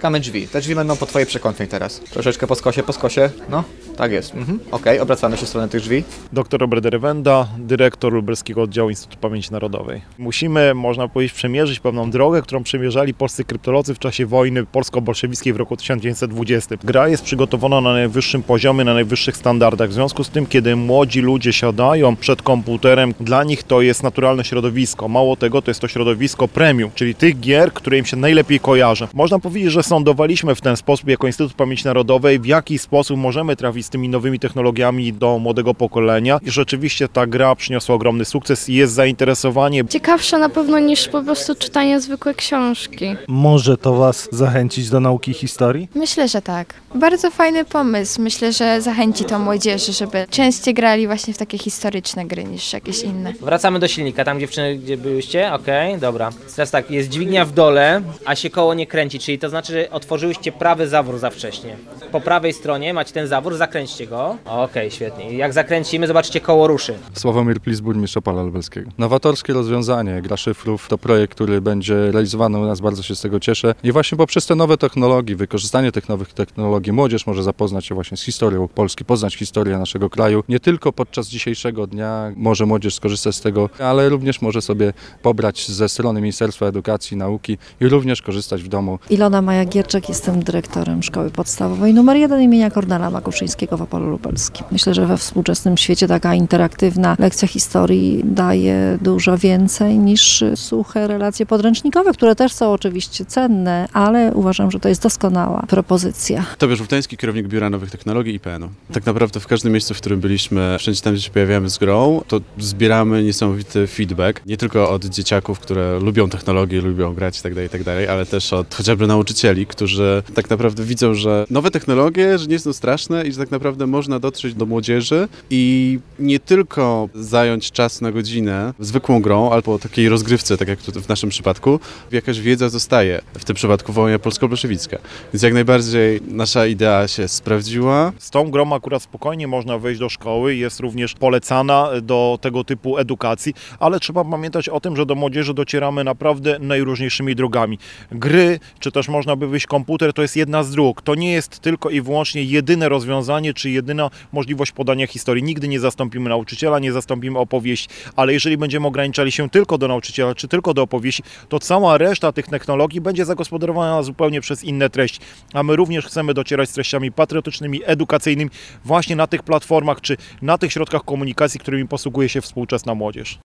zamykamy drzwi. Te drzwi będą po twojej przekątnej teraz. Troszeczkę po skosie. No, tak jest. Okej, obracamy się w stronę tych drzwi. Dr Robert Rewenda, dyrektor Lubelskiego Oddziału Instytutu Pamięci Narodowej. Musimy, można powiedzieć, przemierzyć pewną drogę, którą przemierzali polscy kryptolodzy w czasie wojny polsko-bolszewickiej w roku 1920. Gra jest przygotowana na najwyższym poziomie, na najwyższych standardach. W związku z tym, kiedy młodzi ludzie siadają przed komputerem, dla nich to jest naturalne środowisko. Mało tego, to jest to środowisko premium, czyli tych gier, które im się najlepiej kojarzy. Można powiedzieć, że sądowaliśmy w ten sposób jako Instytut Pamięci Narodowej, w jaki sposób możemy trafić z tymi nowymi technologiami do młodego pokolenia. I rzeczywiście ta gra przyniosła ogromny sukces i jest zainteresowanie. Ciekawsze na pewno niż po prostu czytanie zwykłej książki. Może to Was zachęcić do nauki historii? Myślę, że tak. Bardzo fajny pomysł. Myślę, że zachęci to młodzieży, żeby częściej grali właśnie w takie historyczne gry niż jakieś inne. Wracamy do silnika, tam dziewczyny, gdzie byłyście? Okej, dobra. Teraz tak, jest dźwignia w dole, a się koło nie kręci, czyli to znaczy, że otworzyłyście prawy zawór za wcześnie. Po prawej stronie macie ten zawór, zakręćcie go. Okej, świetnie. I jak zakręcimy, zobaczycie, koło ruszy. Sławomir Plis, burmistrz Opala Lubelskiego. Nowatorskie rozwiązanie Gra Szyfrów to projekt, który będzie realizowany u nas, bardzo się z tego cieszę. I właśnie poprzez te nowe technologie, wykorzystanie tych nowych technologii, młodzież może zapoznać się właśnie z historią Polski, poznać historię naszego kraju. Nie tylko podczas dzisiejszego dnia może młodzież skorzystać z tego, ale również może sobie pobrać ze strony Ministerstwa Edukacji i Nauki i również korzystać w domu. Ilona Maja-Gierczak, jestem dyrektorem Szkoły Podstawowej nr 1 imienia Kornela Makuszyńskiego w Opolu Lubelskim. Myślę, że we współczesnym świecie taka interaktywna lekcja historii daje dużo więcej niż suche relacje podręcznikowe, które też są oczywiście cenne, ale uważam, że to jest doskonała propozycja. Tobiasz Wójtański, kierownik Biura Nowych Technologii IPN-u. Tak naprawdę w każdym miejscu, w którym byliśmy, wszędzie tam, gdzie się pojawiamy z grą, to zbieramy niesamowity feedback, nie tylko od dzieciaków, które lubią technologię, lubią grać itd., ale też od chociażby nauczycieli, którzy tak naprawdę widzą, że nowe technologie, że nie są straszne i że tak naprawdę można dotrzeć do młodzieży i nie tylko zająć czas na godzinę zwykłą grą albo takiej rozgrywce, tak jak w naszym przypadku, jakaś wiedza zostaje, w tym przypadku wojna polsko-bolszewicka. Więc jak najbardziej nasza idea się sprawdziła. Z tą grą akurat spokojnie można wejść do szkoły, jest również polecana do tego typu edukacji, ale trzeba pamiętać o tym, że do młodzieży docieramy naprawdę najróżniejszymi drogami. Gry, czy też można by wyjść komputer, to jest jedna z dróg. To nie jest tylko i wyłącznie jedyne rozwiązanie, czy jedyna możliwość podania historii. Nigdy nie zastąpimy nauczyciela, nie zastąpimy opowieści, ale jeżeli będziemy ograniczali się tylko do nauczyciela, czy tylko do opowieści, to cała reszta tych technologii będzie zagospodarowana zupełnie przez inne treści. A my również chcemy docierać z treściami patriotycznymi, edukacyjnymi właśnie na tych platformach, czy na tych środkach komunikacji, którymi posługuje się współczesna młodzież.